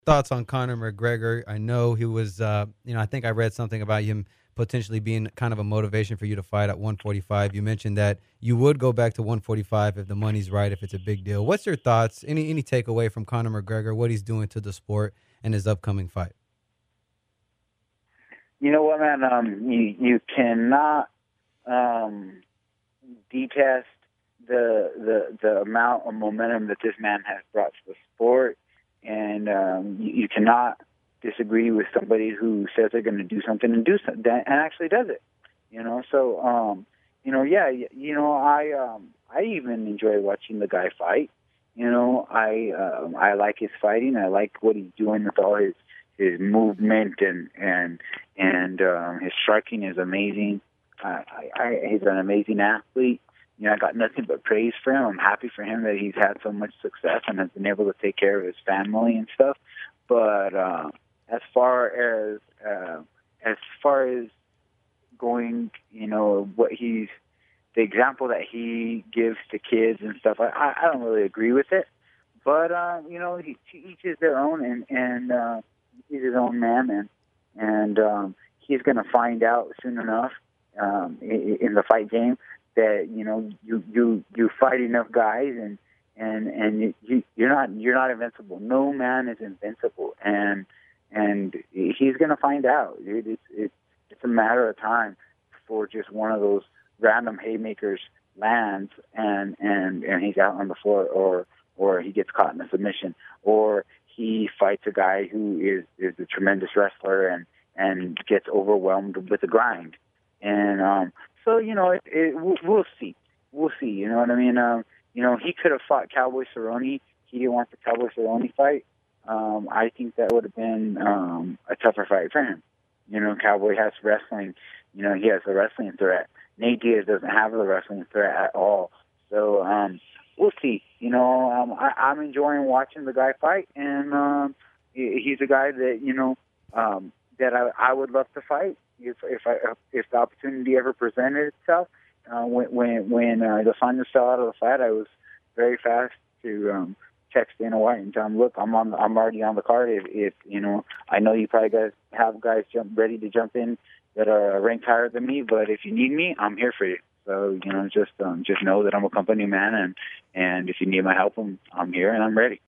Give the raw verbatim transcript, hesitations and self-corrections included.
Thoughts on Conor McGregor? I know he was, uh, you know, I think I read something about him potentially being kind of a motivation for you to fight at one forty-five. You mentioned that you would go back to one forty-five if the money's right, if it's a big deal. What's your thoughts? Any any takeaway from Conor McGregor, what he's doing to the sport and his upcoming fight? You know what, man? Um, you you cannot um, detest the the the amount of momentum that this man has brought to the sport, and um, you, you cannot disagree with somebody who says they're going to do something and do something and actually does it. You know, so um, you know, yeah, you know, I um, I even enjoy watching the guy fight. You know, I um, I like his fighting. I like what he's doing with all his his movement and and and um, his striking is amazing. I, I, I, he's an amazing athlete. You know, I got nothing but praise for him. I'm happy for him that he's had so much success and has been able to take care of his family and stuff. But uh, as far as uh, as far as going, you know, what he's the example that he gives to kids and stuff, I, I don't really agree with it. But uh, you know, he, each is their own, and and uh, he's his own man, and and um, he's going to find out soon enough um, in, in the fight game that you know you you you fight enough guys, and and and you, you you're not you're not invincible. No man is invincible, and and he's going to find out. It, it's it's it's a matter of time for just one of those random haymakers lands, and and and he's out on the floor, or or he gets caught in a submission, or he fights a guy who is, is a tremendous wrestler and, and gets overwhelmed with the grind. And um, so, you know, it, it, we'll, we'll see. We'll see, you know what I mean? Um, you know, he could have fought Cowboy Cerrone. He didn't want the Cowboy Cerrone fight. Um, I think that would have been um, a tougher fight for him. You know, Cowboy has wrestling. You know, he has the wrestling threat. Nate Diaz doesn't have the wrestling threat at all. So, um, we'll see. You know, um, I, I'm enjoying watching the guy fight, and um, he, he's a guy that you know um, that I, I would love to fight if if I if the opportunity ever presented itself. Uh, when when when uh, the finals fell out of the fight, I was very fast to um, text Dana White and tell him, "Look, I'm on. I'm already on the card. If, if you know, I know you probably guys have guys jump ready to jump in that are ranked higher than me, but if you need me, I'm here for you." So, you know, just um, just know that I'm a company man, and, and if you need my help, I'm, I'm here and I'm ready.